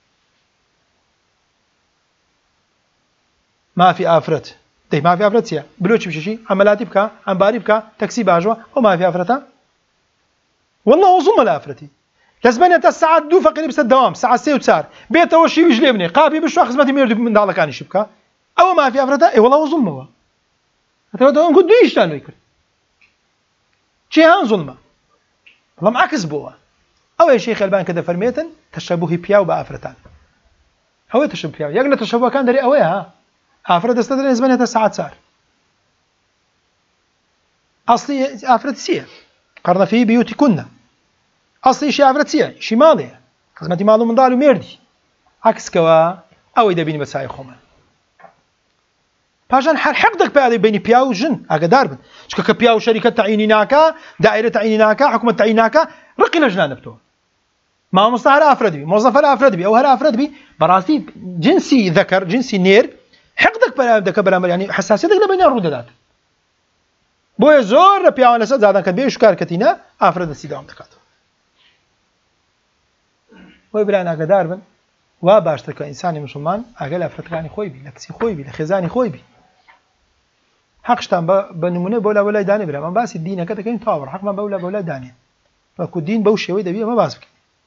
ما في افرت دي ما في افرت يا بلوتش بشي عملاتي بكا انباري بكا تاكسي باجوا وما في افرتا والله ظلم الافرتي لازم انت الساعه دو فقري بس الدوام ساعه سي وتسار بيته وشي يجلبني قابي بشو خدمتي ميرد من دالك كان يشبكا او ما في افرتا اي والله ظلم هو ترى نقول دو يشتانو يكر شي هان ظلمه والله معكس بوا او يا شيخ البان كذا فرميتن تشبه بياو بافرتان هو تشبه بياو يقنا تشبه كان دري اويها افرت استدري لازم انت الساعه تسار اصلي افرت سيه قرن في بيوتكن اصلي شي افرت سيه شي ماضيه خدمتي ماضي من دار ومردي عكس كوا او اذا بيني مساي خوما باشان حقدك بهذه بين بياو وجن اقدار بن شكو بياو شركه تعيينناكا دائره تعيينناكا حكومه تعيينناكا رقي لجنان بتو ما مصطلح افرد بي موظف افرد بي او هل افرد بي براسي جنسي ذكر جنسي نير حقدك بهذا برامج يعني حساسيتك لبين الردودات بوي زور بياو لسه زادان كبير شكار كتينا افرد السيدام دكاتو بوي بلانا اقدار بن وا باشتر كإنسان مسلمان أقل أفرتكاني خوي بي لكسي خوي بي لخزاني خوي بي حقشتان بنمونه بولا بولا داني برا ما باس الدين هكذا كاين تاور حق ما بولا بولا داني فكو الدين بوشي ويدا بيه ما باسك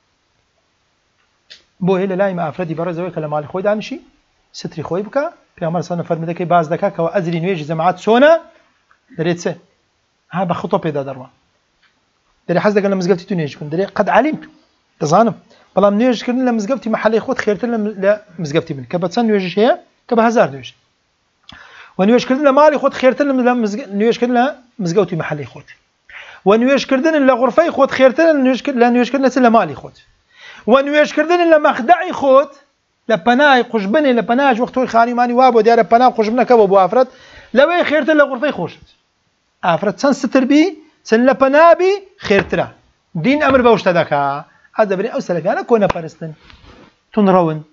بو هلا لاي ما أفردي برا زوي كلام على خوي دانشي ستري خوي بكا في عمر سنة فرمده كي باز دكا كوا أزري نويج جماعات سونا دريتسه ها بخطوة بيدا دروا دري حزدك أنا مزقلتي تونيج كن دري قد علمت تظانم بەڵام نوێژکردن لە مزگەوتی مەحەلەی خۆت خێرتر لە مزگەوتی من کە بە چەند نوێژش هەیە کە بە هەزار نوێژ و نوێژکردن لە ماڵی خۆت خێرتر لە نوێژکردن لە مزگەوتی مەحەلەی خۆت و نوێژکردن لە غورفەی خۆت خێرتر لە نوێژکردن لە ماڵی خۆت و نوێژکردن لە مەخدەعی خۆت لە پەنای قوشبنێ لە پەناش وەختۆی خانیمانی وا بۆ دیارە پەنا قوشبنەکەەوە بۆ ئافرەت لەوەی خێرتر لە غورفەی خۆشت ئافرەت چەند ستر بی چەند لە پەنابی خێرترە دین ئەمر بەو شتە دەکا هذا بري أو سلفيانا كونا فارستن تنرون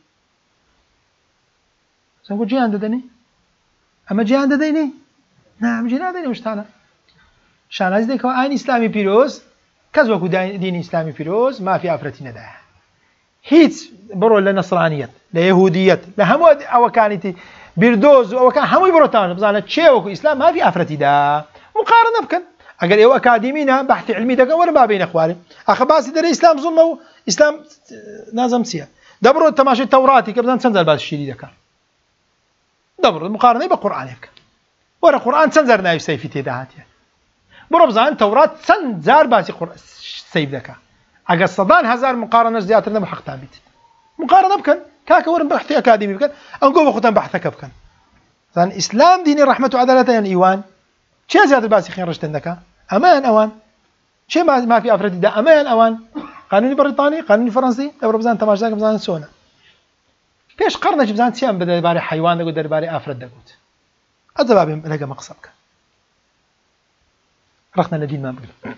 سنقول جيان ددني أما جيان دديني نعم جيان دديني مش تانا شان هذا ذيك عين إسلامي بيروز كذا وكو دين إسلامي بيروز ما في أفرتين ده هيت برو للنصرانية ليهودية لهم أو كانت بيردوز أو كان هم يبروتان بزانا شيء وكو إسلام ما في أفرتي ده مقارنة بكن اگر ایو اکادمینا بحث علمی دکن ولا ما بین اخواره اخ باسی در اسلام ظلم و اسلام نازم سیه دبرو تماشي توراتی که بزن تنزل باز شیری دکن دبرو مقارنه با قرآن بکن ورا قرآن تنزل نایب سیفی تداهاتیه برو بزن تورات تنزل باسی قرآن سیف دکن اگر صدان هزار مقارنه زیاتر نم حق تابیت مقارنه بکن کاک ورن بحث اکادمی بکن انگو بخوتن بحثک بکن زن اسلام دین رحمت و عدالت یان ایوان چه زیاتر باسی خیر رشتن دکن امان اوان شيء ما ما في افراد ده امان اوان قانوني بريطاني قانوني فرنسي دبر بزان تماشاك بزان سونا بيش قرنش بزان سيام بدا باري حيوان دغ درباري افراد دغوت ادباب لقى مقصبك رخنا الدين ما بقول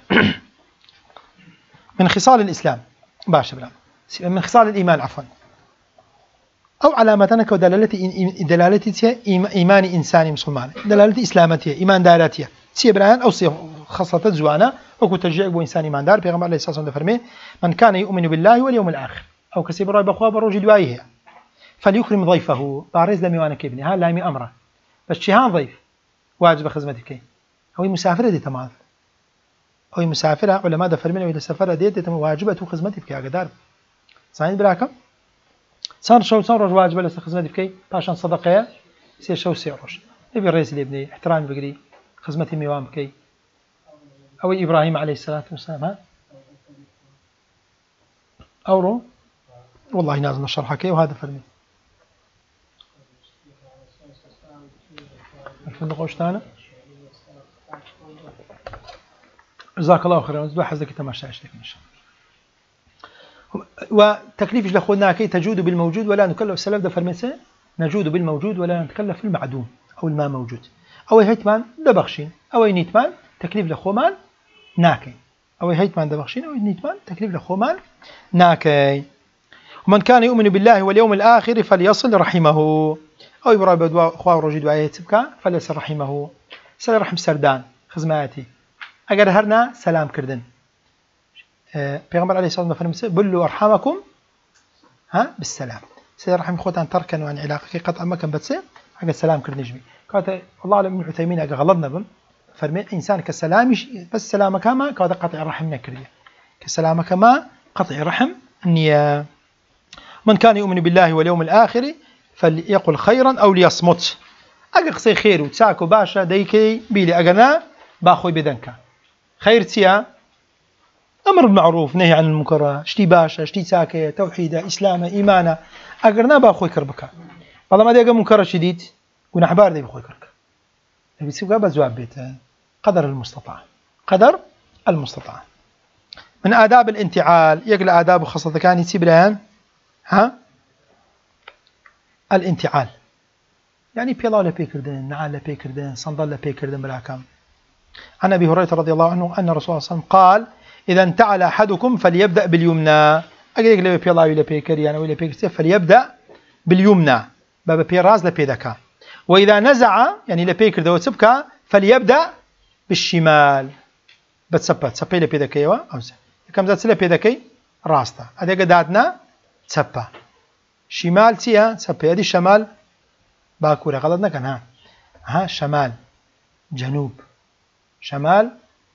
من خصال الاسلام باش بلا من خصال الايمان عفوا او علامتنا ودلالتي دلالتي ايمان انسان مسلمان دلالتي اسلامتي ايمان داراتيه سي بران او سي خاصة زوانا وكو تشجيع بو إنسان إيمان دار بيغمبر عليه الصلاة والسلام فرمي من كان يؤمن بالله واليوم الآخر أو كسب رأي بخواه بروج دوايه فليكرم ضيفه بارز لم يوانا كابني ها لامي أمره بس شهان ضيف واجب خدمتك أو مسافرة دي تمام أو مسافرة علماء دا فرمينا وإذا سفرة دي تم واجبة خدمتك يا قدار صحيح براكم صار شو صار واجب لس خدمتك باشان صدقة سي شو سي روش نبي الرئيس اللي ابني احترام بقري خدمتي ميوان بكي أو إبراهيم عليه الصلاة والسلام ها أورو والله نازل الشرح كي وهذا فرمي الفندق وشتانا جزاك الله خيرا وزبا حزك تماشى اشتك ان شاء الله. وتكليف لخونا كي تجود بالموجود ولا نكلف السلف ده فرمسه نجود بالموجود ولا نتكلف في المعدوم او الماء موجود او هيتمان دبخشين او نيتمان تكليف لخومان ناكي او هيتمان دبخشين او نيتمان تكليف لخومان ناكي. ومن كان يؤمن بالله واليوم الآخر فليصل رحمه او يبرا بدوا اخوه رجي دعايه تبكى فليصل رحمه سل رحم سردان خزماتي اگر هرنا سلام كردن پیغمبر عليه الصلاه والسلام فرمسه بلوا ارحامكم ها بالسلام سير رحم خوتان تركن وان علاقه قطع ما كان بتسه حق السلام كردن جمي قالت الله علم ابن عثيمين اجا غلطنا بم فرمي انسان كسلام بس سلامك ما قال قطع الرحم نكريه كسلامك ما قطع الرحم النيه. من كان يؤمن بالله واليوم الآخر فليقل خيرا أو ليصمت أجا قصي خير وتساكو باشا ديكي بيلي أجنا باخوي بدنك خير تيا أمر بالمعروف نهي عن المنكر شتي باشا شتي ساكي توحيدا إسلاما إيمانا أجرنا باخوي كربك والله ما ديجا منكر شديد كنا حبار دي باخوي كربك بيسيبها بزواب بيت قدر المستطاع قدر المستطاع. من آداب الانتعال يقل آداب خاصة كان يسيب لهن ها الانتعال يعني بيلا لبيكردن نعال لبيكردن صندل لبيكردن بلاكام. عن أبي هريرة رضي الله عنه أن الرسول صلى الله عليه وسلم قال إذا انتعل أحدكم فليبدأ باليمنى أقول لك بيلا ولا بيكر يعني ولا بيكر فليبدأ باليمنى باب بيراز لبيدكا وإذا نزع يعني لبيكر دو تبكى فليبدأ بالشمال بتسبت سبي لبيدكي وا أو كم ذات لبيدكي راستا هذا قدادنا تسبى شمال تيا تسبى هذه الشمال باكورة غلطنا كان ها ها شمال جنوب شمال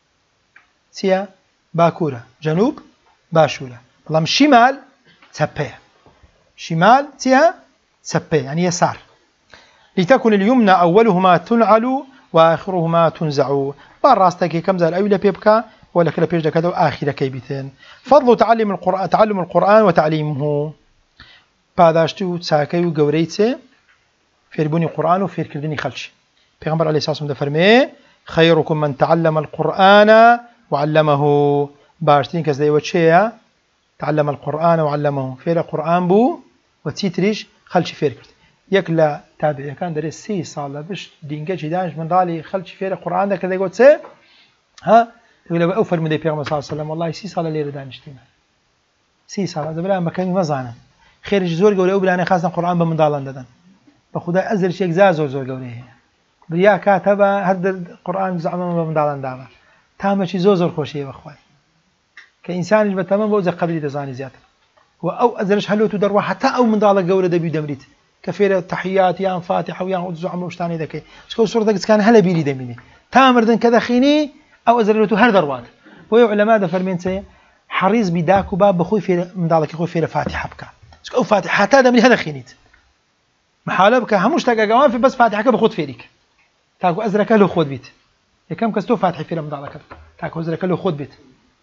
تيا باكورة جنوب باشورة والله مش شمال تسبى شمال تيا تسبى يعني يسار لتكن اليمنى أولهما تنعل وآخرهما تنزع باراستك كم زال أولى بيبكا ولا كلا بيجدا كذا وآخر كيبتين. فضل تعلم القرآن تعلم القرآن وتعليمه بعداشتو تساكي وجوريته فيربوني القرآن وفيركردني خلش. پیغمبر عليه الصلاة والسلام فرمي خيركم من تعلم القرآن وعلمه باشتين كذا وشيء تعلم القرآن وعلمه فير القرآن بو وتيتريش خلش فيركرد يكلا تابع كان درس سي صالة بش دينجا جدانش من ضالي خلش فير القرآن ده كذا يقول سي ها يقول له أوفر من پیغمبر صلى الله عليه وسلم والله سي صالة ليه دانشتينا سي صالة ده بلا مكان مزانا خير زور قولي أو بلا أنا خاصة القرآن بمن ضالن ددن بخدا أزل شيء زازو زور قولي بريا كاتبة هذا القرآن زعما بمن ضالن داما تام شيء زور زور خوشي بأخوان كإنسان يجب تمام بوزع قدري تزاني زيادة وأو أزلش حلو تدروا حتى أو من ضالة قولة دبي دمريت كفيرة تحيات يا فاتحة ويا عود زعما وشتاني ذكي شكو صورة ذاك كان هلا بيري دميني تامردن كذا خيني أو أزلته هر دروات ويا علماء ده فرمين سي حريص بداك وباب بخوي في من ضالك يخوي في فاتحة بك شكو فاتحة حتى دمري هذا خينيت محاولة بك همش تلقى جوان في بس فاتحة بخود فيريك تاكو أزرك له خود بيت يا كم كستو فاتحة في من ضالك تاكو أزرك له خود بيت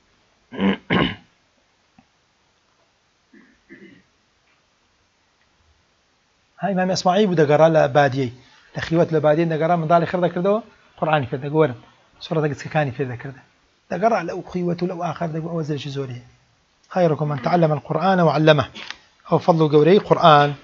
هاي إمام إسماعيل بده قرأ له بادية تخيوات لبادية ده قرأ من ضالي خرده كرده قرآن كرده قورن سورة ده قصة كاني في ذا كرده ده قرأ له خيوته له آخر ده أوزل شيء زوري. خيركم من تعلم القرآن وعلمه أو فضل قوري قرآن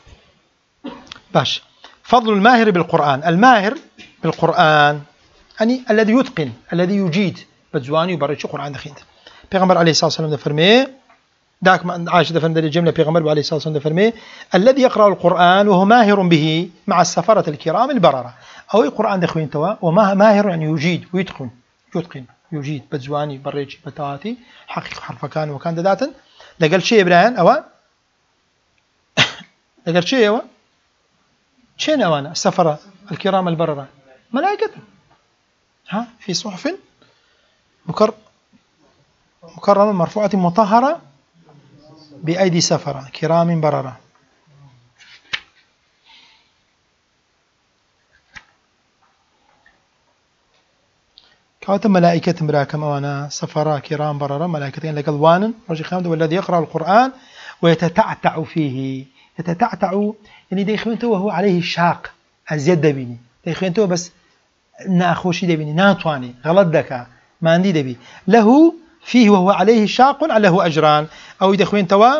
باش. فضل الماهر بالقرآن الماهر بالقرآن يعني الذي يتقن الذي يجيد بجواني وبرد شو قرآن دخينت. پیغمبر عليه الصلاة والسلام ده فرمي داك عائشة ده فرمي الجملة پیغمبر عليه الصلاة والسلام ده فرمي الذي يقرأ القرآن وهو ماهر به مع السفرة الكرام البررة أو القرآن دخوين توا وما ماهر يعني يجيد ويتقن يتقن يجيد بجواني بريتش بتاتي حقيق حرف كان وكان داتا ده قال شيء إبراهيم أو ده قال شيء أو شين أوانا السفرة الكرام البررة ملائكة ها في صحف مكر مكرمة مرفوعة مطهرة بأيدي سفرة كرام بررة. كواتم ملائكة مراكم أوانا سفراء كرام بررة ملائكة لك الوان رجي خامد والذي يقرأ القرآن ويتتعتع فيه يتتعتع يعني ديخوينته وهو عليه شاق أزيد دبيني ديخوينته بس ناخوشي دبيني ناتواني غلط دكا ما عندي دبي له فيه وهو عليه شاق له أجران أو ديخوينته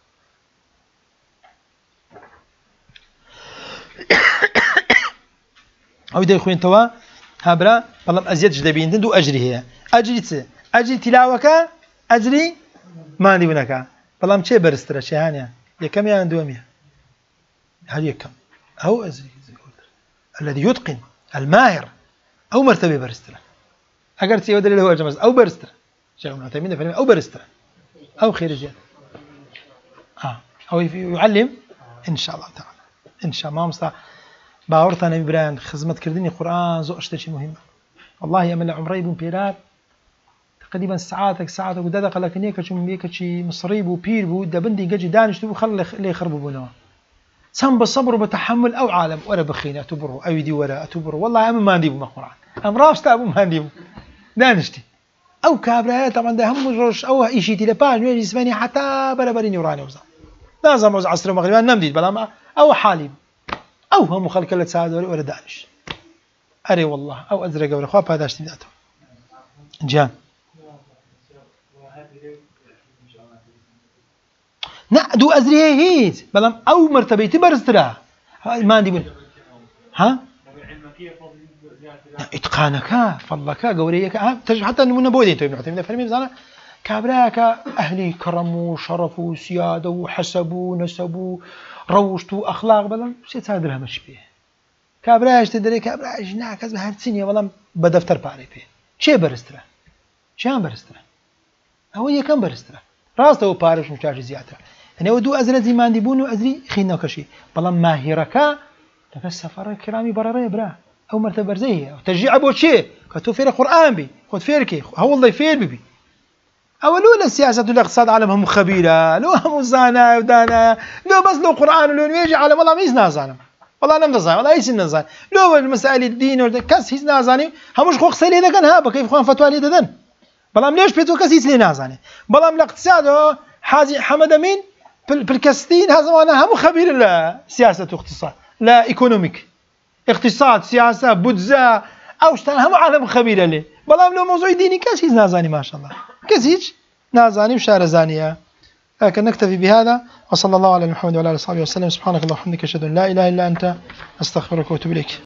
أو ديخوينته هابرا والله أزيد جدبين دو أجري هي أجري تس أجري تلاوك أجري ما عندي منك والله شيء برسترا شيء هانيا يكم يا دومية هل يكم أو أجري الذي يتقن الماهر أو مرتبة برسترا أقرت سيود اللي هو جماز أو برسترا شيء من عتمين فلم أو برسترا أو خير زيادة آه أو يعلم إن شاء الله تعالى إن شاء الله ما مستع باورتنا ببران خدمة كردني قرآن زو أشتشي مهمة والله أمل عمري بن بيرات تقريبا ساعاتك ساعاتك ودادق لكن يكش من يكش مصريب وبير بودا بندي جاجي دانش تبو خل لي يخربوا بنوا سام بالصبر وبتحمل أو عالم ولا بخينا أتبره أو يدي ولا أتبره والله أم ما نديبو ما قرآن أم راس تابو ما نديبو دانشتي أو كابرا طبعا ده هم روش أو إشي تلبان وين يسمعني حتى بلا بري نوراني وزا لازم عصر المغرب أنا نمديد بلا ما أو حالي أو هم خلق الله سعادة ولا دانش أري والله أو أزرق ولا خواب هذا اشتي ذاته جان نعدو أزريه هيت بلام أو مرتبة تبرزترا ما عندي بن ها إتقانك فضلك قوريك ها تج حتى من بودين توي بنعطي فرمي زانا كابراك أهلي كرم وشرف وسيادة وحسب ونسب روشت أخلاق بلام شيء هذا لها مش فيه كابراش تدري كابراش ناكز بهرتسيني والله بدفتر باري فيه شيء برسترا شان برسترا هو يكم برسترا راسته وبارش مشاش زيادة يعني ودو أزرد زي ما عندي بونو أزري خينا كشي بلام ماهركا لك السفر الكرامي برري برا أو مرتبة زيه تشجيع أبو شيء كتو فير القرآن بي خد فيركي هو الله فير بي أولو السياسة والاقتصاد عالمهم خبيرة لو هم زانا ودانا لو بس لو قرآن لو يجي على والله ما يزنا زانا والله أنا مزان والله أيش نزان لو المسائل الدين ولا كاس هيز نازاني همش خوخ سلي ده كان هابا كيف خوان فتوى لي ددن بلام ليش بيتو كاس هيز لي نازاني بلام الاقتصاد حازي حمد أمين بالكاستين هذا أنا هم خبير لا سياسة واقتصاد لا إيكونوميك اقتصاد سياسة بودزا أوشتان هم عالم خبير لي بلام لو موضوع ديني كاس هيز نازاني ما شاء الله كاس هيج نازاني وشار زانية لكن نكتفي بهذا وصلى الله على محمد وعلى آله وصحبه وسلم سبحانك اللهم وبحمدك أشهد أن لا إله إلا أنت أستغفرك وأتوب إليك